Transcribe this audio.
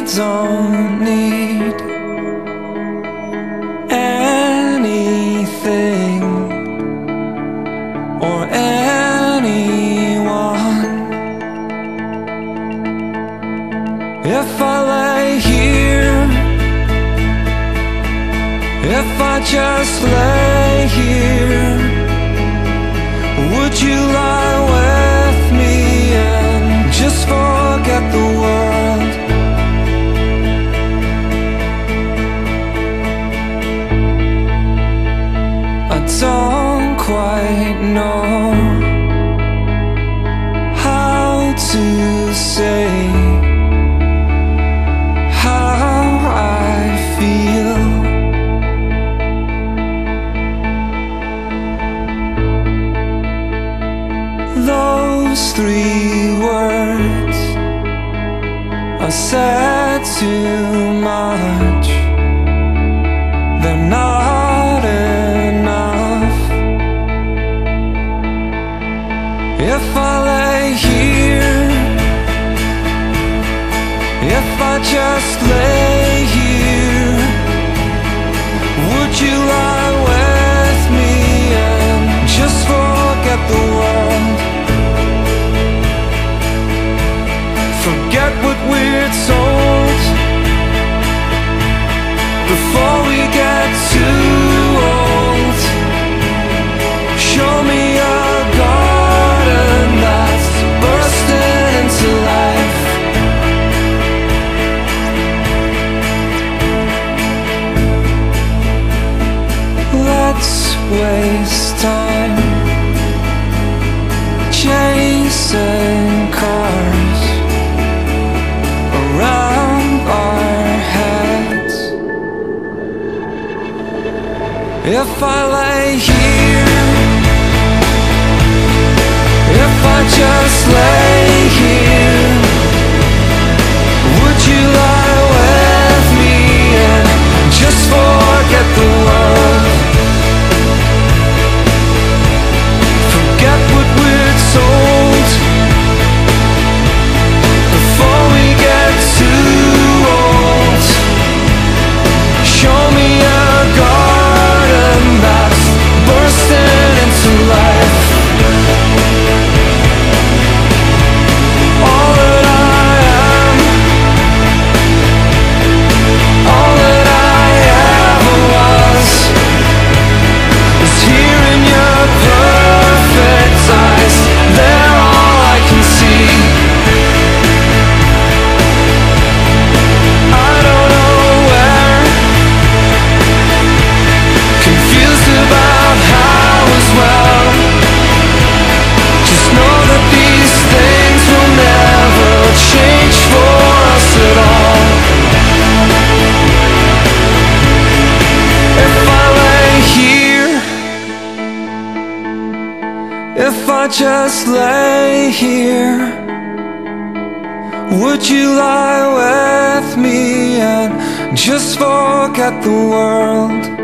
don't need anything or anyone. If I lay here, if I just lay here, would you lie with me and just forget the world? I don't quite know how to say how I feel. Those 3 words are said too much. They're not enough. If I lay here, if I just lay here, would you lie with me and just forget the world? Forget what we're told before we get too old. Show me a garden that's bursting into life. Let's waste time chasing cars around our heads. If I lay here, if I just lay here, would you lie with me and just forget the world? Forget what we're told before we get too old. Show me a garden that's bursting into life. All that I am, all that I ever was, is here in your perfect eyes. They're all I can see. I don't know where, confused about how as well. Just know that these things will never change for us at all. If I lay here, if I just lay here, would you lie with me and just forget the world?